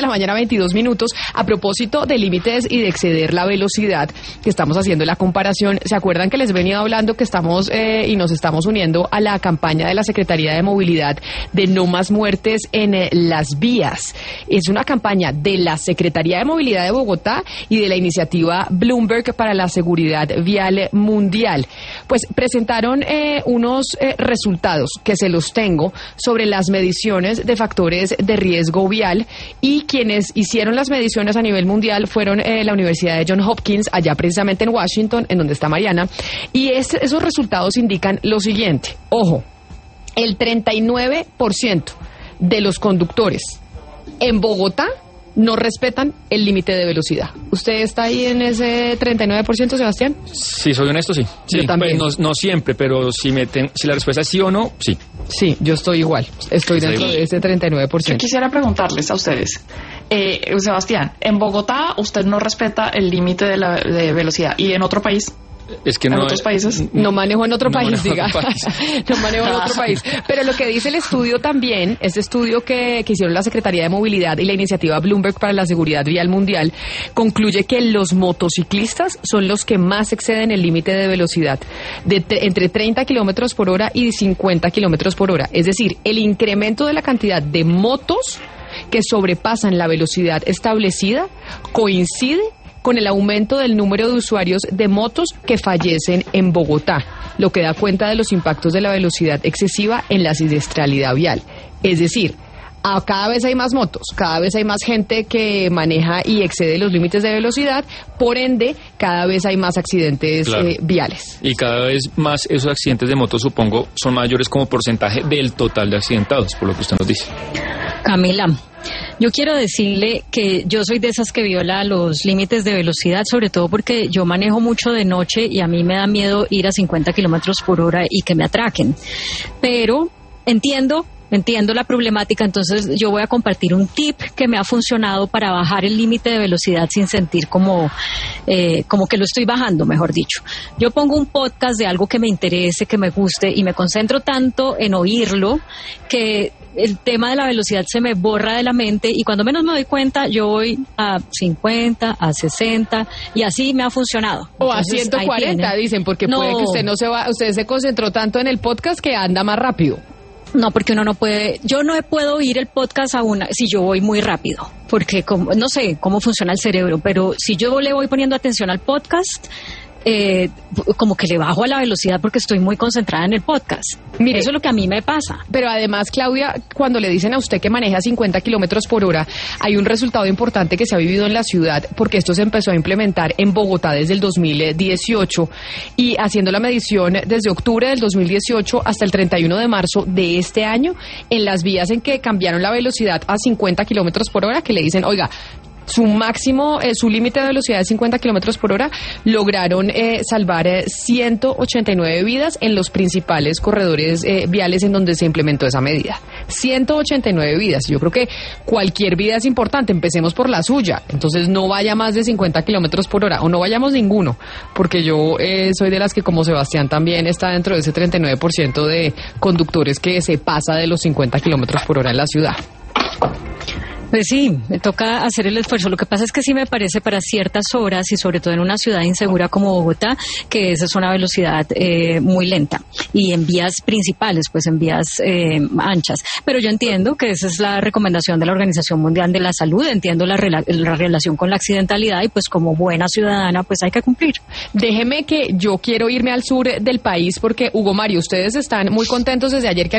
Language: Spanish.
de la mañana, 22 minutos. A propósito de límites y de exceder la velocidad, que estamos haciendo la comparación, ¿se acuerdan que les he venido hablando que estamos y nos estamos uniendo a la campaña de la Secretaría de Movilidad de No Más Muertes en las vías? Es una campaña de la Secretaría de Movilidad de Bogotá y de la iniciativa Bloomberg para la Seguridad Vial Mundial. Pues presentaron unos resultados que se los tengo sobre las mediciones de factores de riesgo vial, y quienes hicieron las mediciones a nivel mundial fueron la Universidad de Johns Hopkins, allá precisamente en Washington, en donde está Mariana, y esos resultados indican lo siguiente. Ojo, el 39% de los conductores en Bogotá no respetan el límite de velocidad. ¿Usted está ahí en ese 39%, Sebastián? Sí, soy honesto, sí. Yo también. Pues no siempre, pero si la respuesta es sí o no, sí. Sí, yo estoy igual. Estoy dentro de ese 39%. Yo quisiera preguntarles a ustedes, Sebastián, en Bogotá usted no respeta el límite de velocidad, ¿y en otro país? Es que ¿En no, otros países? No manejo en otro No país, manejo en diga. otro país. No manejo en otro país. Pero lo que dice el estudio también, este estudio que hicieron la Secretaría de Movilidad y la iniciativa Bloomberg para la Seguridad Vial Mundial, concluye que los motociclistas son los que más exceden el límite de velocidad, entre 30 kilómetros por hora y 50 kilómetros por hora. Es decir, el incremento de la cantidad de motos que sobrepasan la velocidad establecida coincide con el aumento del número de usuarios de motos que fallecen en Bogotá, lo que da cuenta de los impactos de la velocidad excesiva en la siniestralidad vial. Es decir, cada vez hay más motos, cada vez hay más gente que maneja y excede los límites de velocidad, por ende, cada vez hay más accidentes viales. Y cada vez más esos accidentes de moto, supongo, son mayores como porcentaje del total de accidentados, por lo que usted nos dice. Camila, yo quiero decirle que yo soy de esas que viola los límites de velocidad, sobre todo porque yo manejo mucho de noche y a mí me da miedo ir a 50 kilómetros por hora y que me atraquen. Pero entiendo la problemática, entonces yo voy a compartir un tip que me ha funcionado para bajar el límite de velocidad sin sentir como que lo estoy bajando, mejor dicho. Yo pongo un podcast de algo que me interese, que me guste, y me concentro tanto en oírlo que el tema de la velocidad se me borra de la mente, y cuando menos me doy cuenta yo voy a 50, a 60, y así me ha funcionado. O a 140, dicen, porque puede que usted se concentró tanto en el podcast que anda más rápido. No, porque uno no puede, yo no puedo oír el podcast si yo voy muy rápido, porque no sé cómo funciona el cerebro, pero si yo le voy poniendo atención al podcast, como que le bajo a la velocidad porque estoy muy concentrada en el podcast. Mire, eso es lo que a mí me pasa. Pero además, Claudia, cuando le dicen a usted que maneja 50 kilómetros por hora, hay un resultado importante que se ha vivido en la ciudad, porque esto se empezó a implementar en Bogotá desde el 2018, y haciendo la medición desde octubre del 2018 hasta el 31 de marzo de este año, en las vías en que cambiaron la velocidad a 50 kilómetros por hora, que le dicen, oiga, su máximo, su límite de velocidad de 50 kilómetros por hora, lograron salvar 189 vidas en los principales corredores viales en donde se implementó esa medida. 189 vidas. Yo creo que cualquier vida es importante. Empecemos por la suya. Entonces no vaya más de 50 kilómetros por hora, o no vayamos ninguno, porque yo soy de las que, como Sebastián, también está dentro de ese 39% de conductores que se pasa de los 50 kilómetros por hora en la ciudad. Pues sí, me toca hacer el esfuerzo. Lo que pasa es que sí me parece para ciertas horas, y sobre todo en una ciudad insegura como Bogotá, que esa es una velocidad muy lenta. Y en vías principales, pues en vías anchas. Pero yo entiendo que esa es la recomendación de la Organización Mundial de la Salud, entiendo la relación con la accidentalidad, y pues como buena ciudadana pues hay que cumplir. Déjeme que yo quiero irme al sur del país, porque Hugo Mario, ustedes están muy contentos desde ayer que